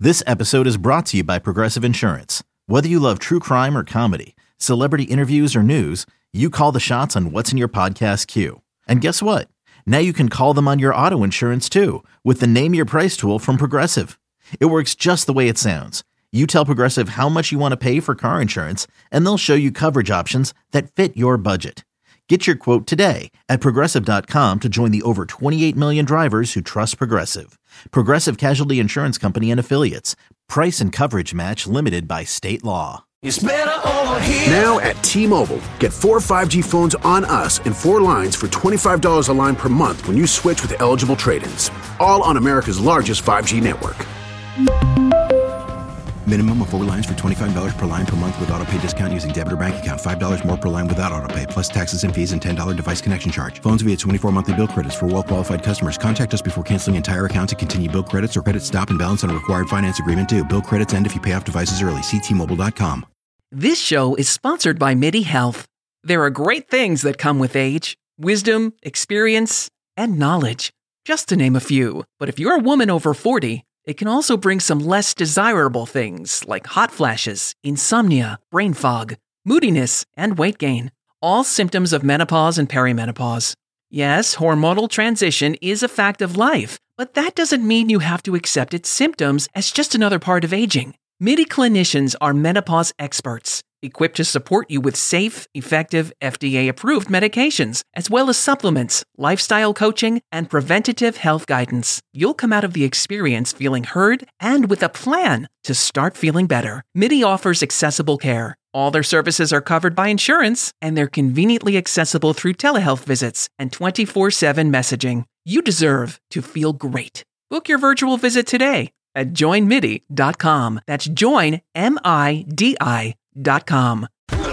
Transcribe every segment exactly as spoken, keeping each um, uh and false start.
This episode is brought to you by Progressive Insurance. Whether you love true crime or comedy, celebrity interviews or news, you call the shots on what's in your podcast queue. And guess what? Now you can call them on your auto insurance too with the Name Your Price tool from Progressive. It works just the way it sounds. You tell Progressive how much you want to pay for car insurance, and they'll show you coverage options that fit your budget. Get your quote today at Progressive dot com to join the over twenty-eight million drivers who trust Progressive. Progressive Casualty Insurance Company and Affiliates. Price and coverage match limited by state law. It's better over here. Now at T-Mobile, get four five G phones on us and four lines for twenty-five dollars a line per month when you switch with eligible trade-ins. All on America's largest five G network. Minimum of four lines for twenty-five dollars per line per month with autopay discount using debit or bank account. five dollars more per line without autopay, plus taxes and fees and ten dollars device connection charge. Phones via twenty-four monthly bill credits for well-qualified customers. Contact us before canceling entire account to continue bill credits or credit stop and balance on a required finance agreement due. Bill credits end if you pay off devices early. See T Mobile dot com. This show is sponsored by MIDI Health. There are great things that come with age. Wisdom, experience, and knowledge. Just to name a few. But if you're a woman over forty, it can also bring some less desirable things like hot flashes, insomnia, brain fog, moodiness, and weight gain. All symptoms of menopause and perimenopause. Yes, hormonal transition is a fact of life, but that doesn't mean you have to accept its symptoms as just another part of aging. MIDI clinicians are menopause experts, equipped to support you with safe, effective, F D A-approved medications, as well as supplements, lifestyle coaching, and preventative health guidance. You'll come out of the experience feeling heard and with a plan to start feeling better. MIDI offers accessible care. All their services are covered by insurance, and they're conveniently accessible through telehealth visits and twenty-four seven messaging. You deserve to feel great. Book your virtual visit today at join midi dot com. That's join, M I D I dot com.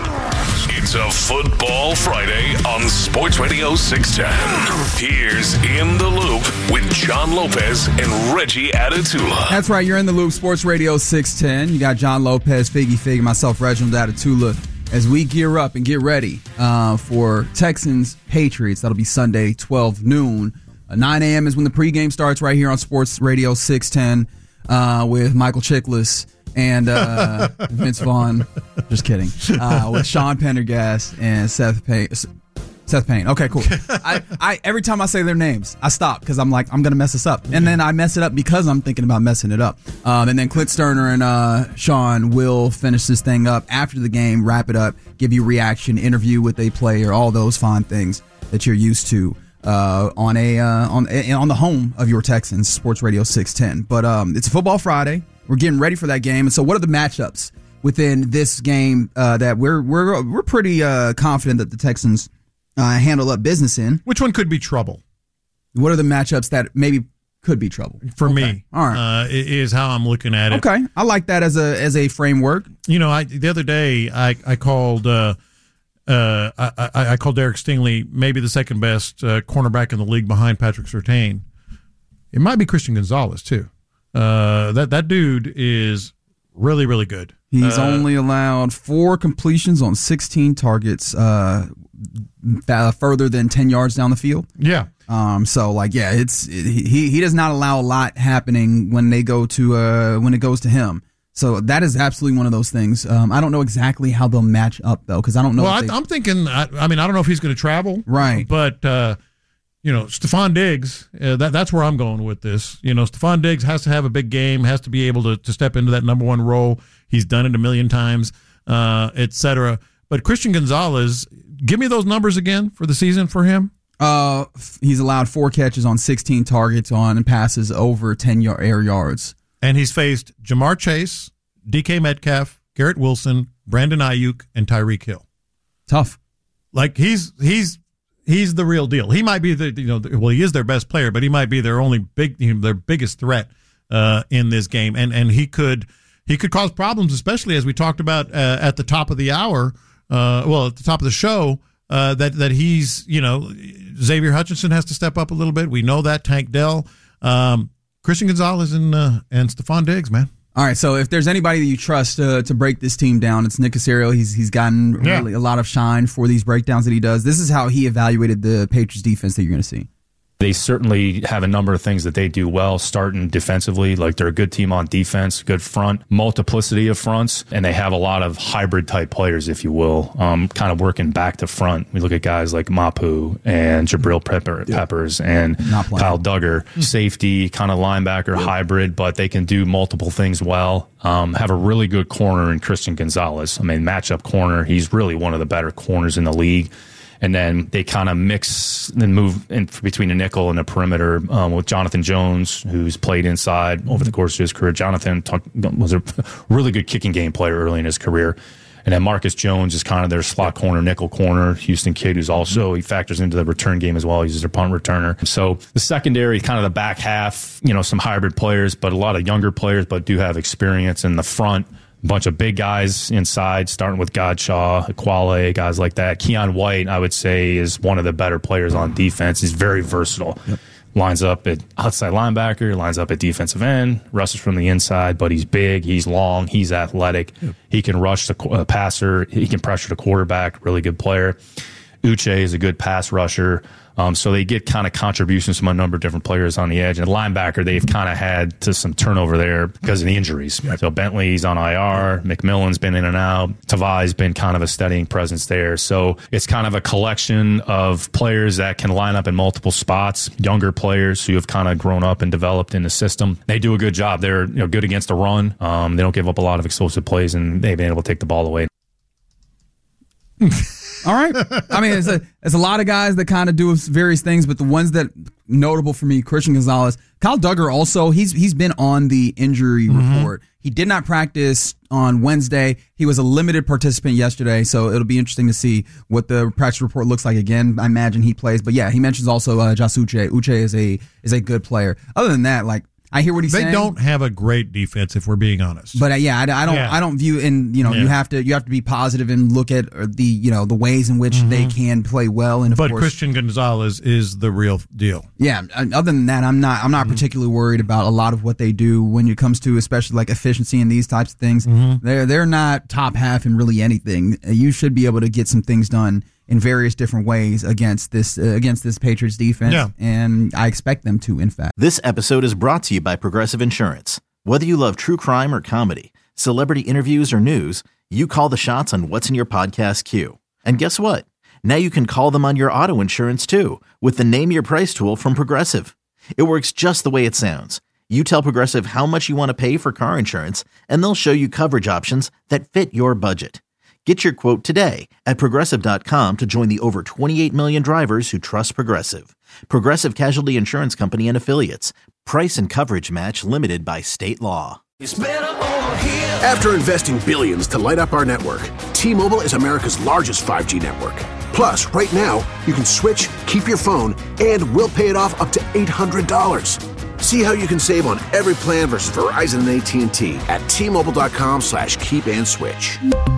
It's a Football Friday on Sports Radio six ten. Here's In the Loop with John Lopez and Reggie Atatula. That's right, you're In the Loop, Sports Radio six ten. You got John Lopez, Figgy Fig, myself, Reginald Atatula, as we gear up and get ready uh, for Texans Patriots. That'll be Sunday, twelve noon. Uh, nine a.m. is when the pregame starts right here on Sports Radio six ten. Uh, with Michael Chiklis and uh, Vince Vaughn. Just kidding. Uh, with Sean Pendergast and Seth Payne. Seth Payne. Okay, cool. I, I every time I say their names, I stop because I'm like, I'm going to mess this up. And then I mess it up because I'm thinking about messing it up. Um, and then Clint Sterner and uh, Sean will finish this thing up after the game, wrap it up, give you reaction, interview with a player, all those fine things that you're used to. Uh, on a uh, on on the home of your Texans, Sports Radio six ten. But um, it's a Football Friday. We're getting ready for that game. And so, what are the matchups within this game uh, that we're we're we're pretty uh, confident that the Texans uh, handle up business in? Which one could be trouble? What are the matchups that maybe could be trouble for okay. me? All right, uh, is how I'm looking at it. Okay, I like that as a as a framework. You know, I the other day I I called. Uh, Uh, I, I, I called Derek Stingley maybe the second best uh, cornerback in the league behind Patrick Surtain. It might be Christian Gonzalez too. Uh, that that dude is really really good. He's uh, only allowed four completions on sixteen targets, uh, th- further than ten yards down the field. Yeah. Um. So like, yeah, it's it, he he does not allow a lot happening when they go to uh when it goes to him. So that is absolutely one of those things. Um, I don't know exactly how they'll match up, though, because I don't know. Well, I, they... I'm thinking, I, I mean, I don't know if he's going to travel. Right. But, uh, you know, Stephon Diggs, uh, that, that's where I'm going with this. You know, Stephon Diggs has to have a big game, has to be able to, to step into that number one role. He's done it a million times, uh, et cetera. But Christian Gonzalez, give me those numbers again for the season for him. Uh, he's allowed four catches on sixteen targets on and passes over ten yard air yards. And he's faced Jamar Chase, D K Metcalf, Garrett Wilson, Brandon Ayuk, and Tyreek Hill. Tough. Like he's he's he's the real deal. He might be the you know well he is their best player, but he might be their only big you know, their biggest threat uh, in this game. And and he could he could cause problems, especially as we talked about uh, at the top of the hour. Uh, well, at the top of the show, uh, that that he's you know Xavier Hutchinson has to step up a little bit. We know that Tank Dell. Um, Christian Gonzalez and uh, and Stephon Diggs, man. All right, so if there's anybody that you trust uh, to break this team down, it's Nick Caserio. He's he's gotten really yeah. a lot of shine for these breakdowns that he does. This is how he evaluated the Patriots defense that you're going to see. They certainly have a number of things that they do well, starting defensively. Like they're a good team on defense, good front, multiplicity of fronts, and they have a lot of hybrid type players, if you will, um, kind of working back to front. We look at guys like Mapu and Jabril Pepper, yeah. Peppers and Kyle Duggar, mm-hmm. safety, kind of linebacker, yeah. hybrid, but they can do multiple things well. Um, have a really good corner in Christian Gonzalez. I mean, matchup corner. He's really one of the better corners in the league. And then they kind of mix and move in between a nickel and a perimeter um, with Jonathan Jones, who's played inside over the course of his career. Jonathan talk, was a really good kicking game player early in his career. And then Marcus Jones is kind of their slot corner, nickel corner. Houston kid who's also, he factors into the return game as well. He's their punt returner. So the secondary, kind of the back half, you know, some hybrid players, but a lot of younger players, but do have experience in the front. A bunch of big guys inside, starting with Godshaw, Equale, guys like that. Keon White, I would say, is one of the better players on defense. He's very versatile. Yep. Lines up at outside linebacker, lines up at defensive end, rushes from the inside, but he's big, he's long, he's athletic. Yep. He can rush the uh, passer, he can pressure the quarterback, really good player. Uche is a good pass rusher. Um, so they get kind of contributions from a number of different players on the edge. And linebacker, they've kind of had to some turnover there because of the injuries. Yep. So Bentley's on I R, McMillan's been in and out, Tavai's been kind of a steadying presence there. So it's kind of a collection of players that can line up in multiple spots, younger players who have kind of grown up and developed in the system. They do a good job. They're you know good against the run. Um, they don't give up a lot of explosive plays, and they've been able to take the ball away. All right. I mean, it's a, it's a lot of guys that kind of do various things, but the ones that notable for me, Christian Gonzalez, Kyle Duggar also, he's he's been on the injury mm-hmm. report. He did not practice on Wednesday. He was a limited participant yesterday, so it'll be interesting to see what the practice report looks like again. I imagine he plays, but yeah, he mentions also uh, Josh Uche. Uche is a is a good player. Other than that, like, I hear what he's they saying. They don't have a great defense, if we're being honest. But uh, yeah, I, I don't. Yeah. I don't view in you know yeah. you have to you have to be positive and look at the you know the ways in which mm-hmm. they can play well. And of but course, Christian Gonzalez is the real deal. Yeah. Other than that, I'm not. I'm not mm-hmm. particularly worried about a lot of what they do when it comes to especially like efficiency and these types of things. Mm-hmm. They're they're not top half in really anything. You should be able to get some things done in various different ways against this uh, against this Patriots defense, yeah. and I expect them to, in fact. This episode is brought to you by Progressive Insurance. Whether you love true crime or comedy, celebrity interviews or news, you call the shots on what's in your podcast queue. And guess what? Now you can call them on your auto insurance too with the Name Your Price tool from Progressive. It works just the way it sounds. You tell Progressive how much you want to pay for car insurance, and they'll show you coverage options that fit your budget. Get your quote today at Progressive dot com to join the over twenty-eight million drivers who trust Progressive. Progressive Casualty Insurance Company and Affiliates. Price and coverage match limited by state law. After investing billions to light up our network, T-Mobile is America's largest five G network. Plus, right now, you can switch, keep your phone, and we'll pay it off up to eight hundred dollars. See how you can save on every plan versus Verizon and A T and T at T Mobile dot com slash keep and switch.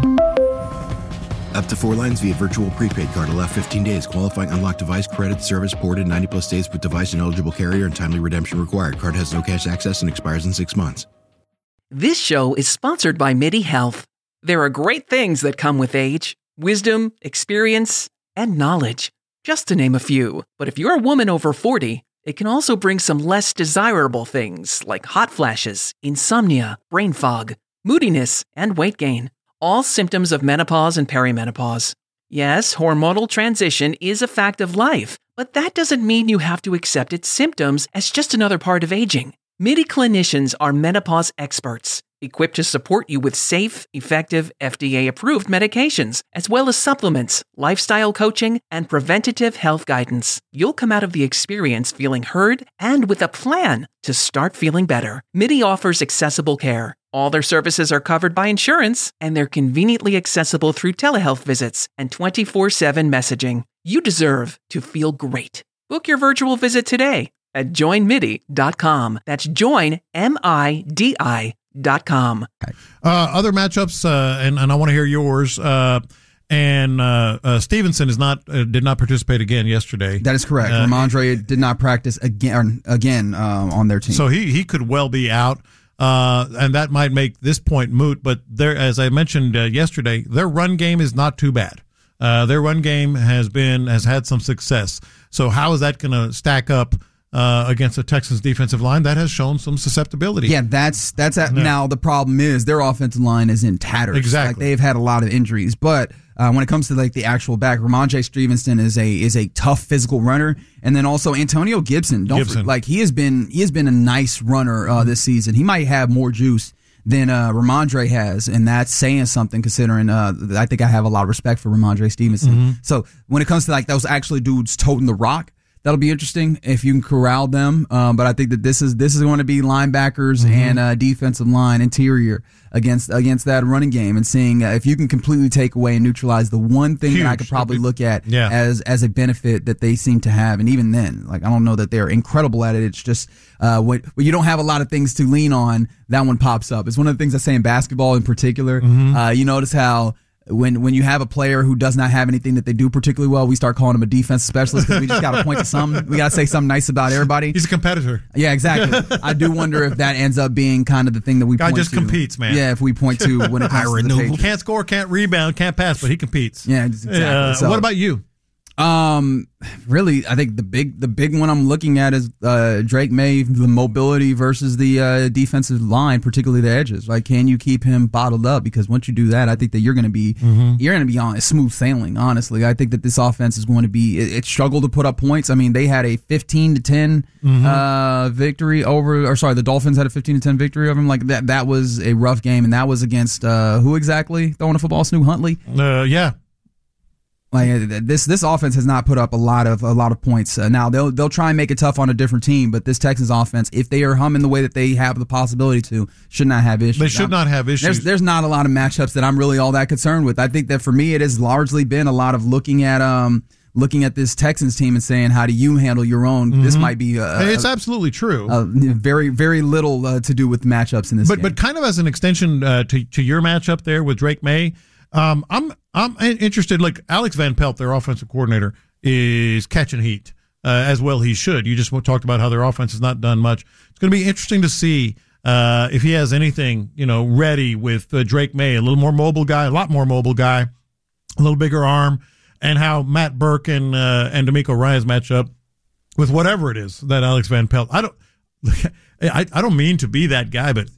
Up to four lines via virtual prepaid card. Allow fifteen days. Qualifying unlocked device credit service ported ninety plus days with device and eligible carrier and timely redemption required. Card has no cash access and expires in six months. This show is sponsored by MIDI Health. There are great things that come with age. Wisdom, experience, and knowledge. Just to name a few. But if you're a woman over forty, it can also bring some less desirable things like hot flashes, insomnia, brain fog, moodiness, and weight gain. All symptoms of menopause and perimenopause. Yes, hormonal transition is a fact of life, but that doesn't mean you have to accept its symptoms as just another part of aging. MIDI clinicians are menopause experts, equipped to support you with safe, effective, F D A-approved medications, as well as supplements, lifestyle coaching, and preventative health guidance. You'll come out of the experience feeling heard and with a plan to start feeling better. MIDI offers accessible care. All their services are covered by insurance, and they're conveniently accessible through telehealth visits and twenty-four seven messaging. You deserve to feel great. Book your virtual visit today at join midi dot com. That's join, M I D I dot com. Uh, other matchups, uh, and, and I want to hear yours. Uh, and uh, uh, Stevenson is not uh, did not participate again yesterday. That is correct. Uh, Ramondre did not practice again again uh, on their team. So he, he could well be out. Uh, and that might make this point moot, but there, as I mentioned uh, yesterday, their run game is not too bad. Uh, their run game has been has had some success. So how is that going to stack up uh, against the Texans defensive line? That has shown some susceptibility. Yeah, that's that's at, Yeah. now the problem is their offensive line is in tatters. Exactly. Like they've had a lot of injuries, but uh, when it comes to like the actual back, Ramondre Stevenson is a is a tough physical runner, and then also Antonio Gibson. Don't Gibson. For, like he has been he has been a nice runner uh, this season. He might have more juice than uh, Ramondre has, and that's saying something considering uh, I think I have a lot of respect for Ramondre Stevenson. Mm-hmm. So when it comes to like those actually dudes toting the rock, that'll be interesting if you can corral them. Um, but I think that this is this is going to be linebackers Mm-hmm. and uh, defensive line interior against against that running game, and seeing uh, if you can completely take away and neutralize the one thing that I Huge. could probably look at Yeah. as as a benefit that they seem to have. And even then, like I don't know that they're incredible at it. It's just uh, when, when you don't have a lot of things to lean on, that one pops up. It's one of the things I say in basketball in particular. Mm-hmm. Uh, you notice how. When when you have a player who does not have anything that they do particularly well, we start calling him a defensive specialist because we just got to point to something. We got to say something nice about everybody. He's a competitor. Yeah, exactly. I do wonder if that ends up being kind of the thing that we Guy point just to. competes, man. Yeah, if we point to when it comes to the Patriots. Can't score, can't rebound, can't pass, but he competes. Yeah, exactly. Uh, So- what about you? Um, really, I think the big the big one I'm looking at is uh, Drake May, the mobility versus the uh, defensive line, particularly the edges. Like, can you keep him bottled up? Because once you do that, I think that you're going to be Mm-hmm. you're going to be on smooth sailing. Honestly, I think that this offense is going to be it, it struggled to put up points. I mean, they had a fifteen to ten Mm-hmm. uh, victory over, or sorry, the Dolphins had a fifteen to ten victory over them. Like that, that was a rough game, and that was against uh, who exactly throwing a football? Snoop Huntley. Uh, yeah. Like this, this offense has not put up a lot of a lot of points. Uh, now they'll they'll try and make it tough on a different team, but this Texans offense, if they are humming the way that they have the possibility to, should not have issues. They should I'm- not have issues. There's there's not a lot of matchups that I'm really all that concerned with. I think that for me, it has largely been a lot of looking at um looking at this Texans team and saying, how do you handle your own? This might be a, Hey, it's a, absolutely true. a very very little uh, to do with matchups in this but game. but kind of as an extension uh, to to your matchup there with Drake May, um, I'm I'm interested. Like Alex Van Pelt, their offensive coordinator, is catching heat uh, as well. He should. You just talked about how their offense has not done much. It's going to be interesting to see uh, if he has anything you know ready with uh, Drake May, a little more mobile guy, a lot more mobile guy, a little bigger arm, and how Matt Burke and uh, and D'Amico Ryans match up with whatever it is that Alex Van Pelt. I don't. I, I don't mean to be that guy, but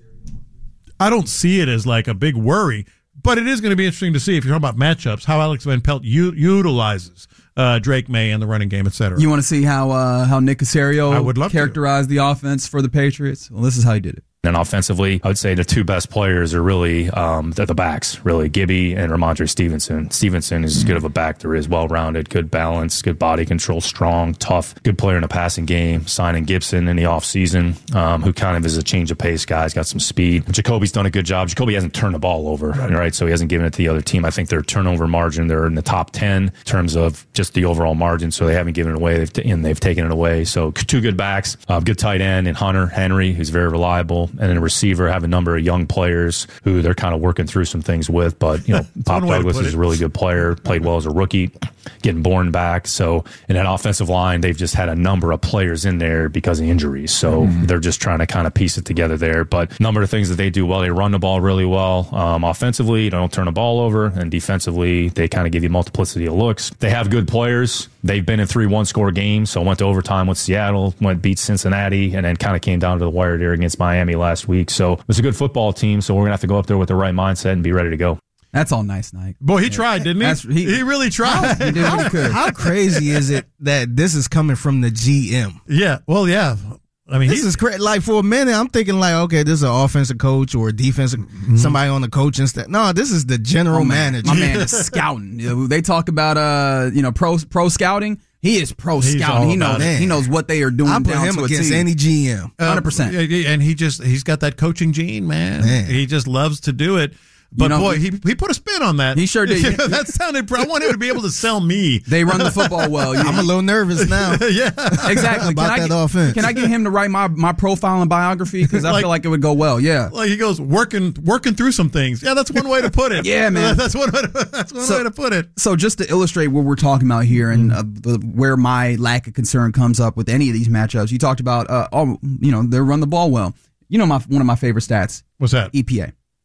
I don't see it as like a big worry. But it is going to be interesting to see, if you're talking about matchups, how Alex Van Pelt u- utilizes uh, Drake May in the running game, et cetera. You want to see how uh, how Nick Caserio I would love to. characterized the offense for the Patriots? Well, this is how he did it. And offensively, I would say the two best players are really um, the, the backs, really, Gibby and Ramondre Stevenson. Stevenson is as good of a back there is, well-rounded, good balance, good body control, strong, tough, good player in the passing game. Signing Gibson in the offseason, um, who kind of is a change of pace guy. He's got some speed. Jacoby's done a good job. Jacoby hasn't turned the ball over, right? right? So he hasn't given it to the other team. I think their turnover margin, they're in the top ten in terms of just the overall margin, so they haven't given it away, they've t- and they've taken it away. So two good backs, uh, good tight end, and Hunter Henry, who's very reliable, and then a receiver, have a number of young players who they're kind of working through some things with. But, you know, Pop one way to Douglas put is it. a really good player, played well as a rookie, getting born back. So in that offensive line, they've just had a number of players in there because of injuries. So Mm-hmm. they're just trying to kind of piece it together there. But a number of things that they do well, they run the ball really well. Um, offensively, they don't turn the ball over. And defensively, they kind of give you multiplicity of looks. They have good players. They've been in three one-score games, so went to overtime with Seattle, went beat Cincinnati, and then kind of came down to the wire there against Miami last week. So it was a good football team, so we're going to have to go up there with the right mindset and be ready to go. That's all nice, Nike. Boy, he tried, didn't he? That's- he, he- really tried. He did what he could. How crazy is it that this is coming from the G M? Yeah, well, yeah. I mean, This he's, is crazy. Like for a minute, I'm thinking like, okay, this is an offensive coach or a defensive somebody on the coaching staff. No, this is the general Oh, man. manager. My man is scouting. You know, they talk about uh, you know, pro pro scouting. He is pro He's scouting. all He knows about it. he knows what they are doing I put down him to a against T. any G M. uh, one hundred percent. yeah, yeah, and he just he's got that coaching gene, man. Man. He just loves to do it. But You know, boy, he he put a spin on that. He sure did. Yeah, that sounded. I want him to be able to sell me. They run the football well. You- I'm a little nervous now. Yeah. exactly. About can I that get, offense. Can I get him to write my, my profile and biography? Because I Like- feel like it would go well. Yeah. Like he goes working working through some things. Yeah, that's one way to put it. Yeah, man. That's one way to, that's one So- way to put it. So just to illustrate what we're talking about here and uh, the, where my lack of concern comes up with any of these matchups, you talked about, uh, oh, you know, they run the ball well. You know, my one of my favorite stats, What's that? E P A.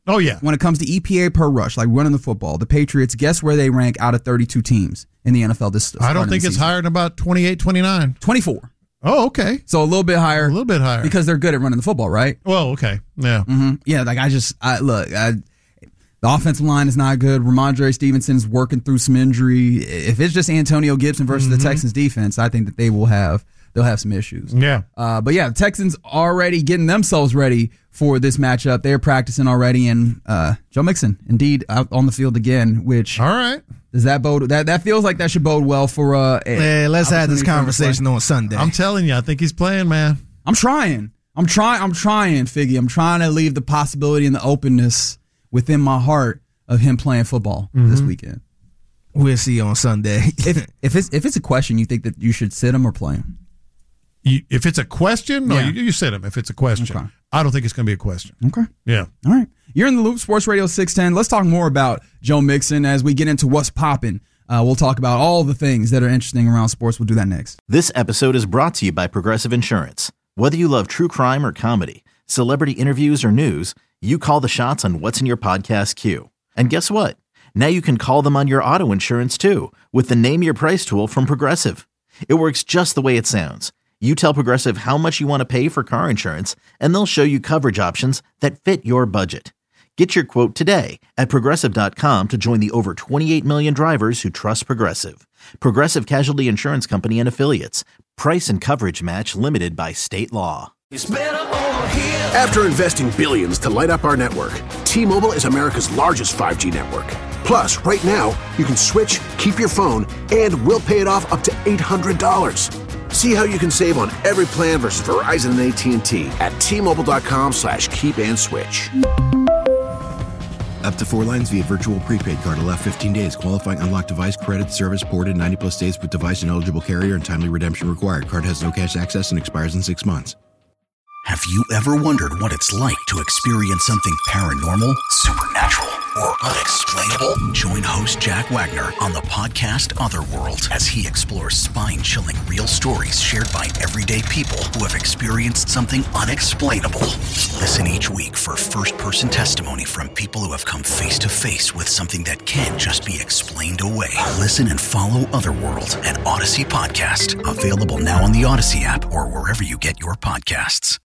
Oh, yeah. When it comes to E P A per rush, like running the football, the Patriots, guess where they rank out of thirty-two teams in the N F L this I don't think it's season? higher than about twenty-eight, twenty-nine. twenty-four. Oh, okay. So a little bit higher. A little bit higher. Because they're good at running the football, right? Well, okay. Yeah. Mm-hmm. Yeah, like I just, I look, I, the offensive line is not good. Ramondre Stevenson's working through some injury. If it's just Antonio Gibson versus mm-hmm. the Texans defense, I think that they will have, they'll have some issues. Yeah. Uh, but yeah, the Texans already getting themselves ready for this matchup. They're practicing already, and uh, Joe Mixon, indeed, out on the field again, which. All right. Does that bode that that feels like that should bode well for uh hey, let's have this conversation on Sunday. I'm telling you, I think he's playing, man. I'm trying. I'm trying I'm trying, Figgy. I'm trying to leave the possibility and the openness within my heart of him playing football mm-hmm. this weekend. We'll see on Sunday. if if it's if it's a question, you think that you should sit him or play him? You, if it's a question, no, yeah. you, you sit him. If it's a question, okay. I don't think it's going to be a question. Okay. Yeah. All right. You're in the Loop, Sports Radio six ten. Let's talk more about Joe Mixon as we get into what's popping. Uh, we'll talk about all the things that are interesting around sports. We'll do that next. This episode is brought to you by Progressive Insurance. Whether you love true crime or comedy, celebrity interviews or news, you call the shots on what's in your podcast queue. And guess what? Now you can call them on your auto insurance too with the Name Your Price tool from Progressive. It works just the way it sounds. You tell Progressive how much you want to pay for car insurance, and they'll show you coverage options that fit your budget. Get your quote today at Progressive dot com to join the over twenty-eight million drivers who trust Progressive. Progressive Casualty Insurance Company and Affiliates. Price and coverage match limited by state law. After investing billions to light up our network, T-Mobile is America's largest five G network. Plus, right now, you can switch, keep your phone, and we'll pay it off up to eight hundred dollars. See how you can save on every plan versus Verizon and A T and T at T-Mobile dot com slash keep and switch. Up to four lines via virtual prepaid card. Allow fifteen days. Qualifying unlocked device credit. Service ported ninety plus days with device and eligible carrier and timely redemption required. Card has no cash access and expires in six months. Have you ever wondered what it's like to experience something paranormal, supernatural, or unexplainable? Join host Jack Wagner on the podcast Otherworld as he explores spine-chilling real stories shared by everyday people who have experienced something unexplainable. Listen each week for first-person testimony from people who have come face-to-face with something that can't just be explained away. Listen and follow Otherworld, an Odyssey podcast. Available now on the Odyssey app or wherever you get your podcasts.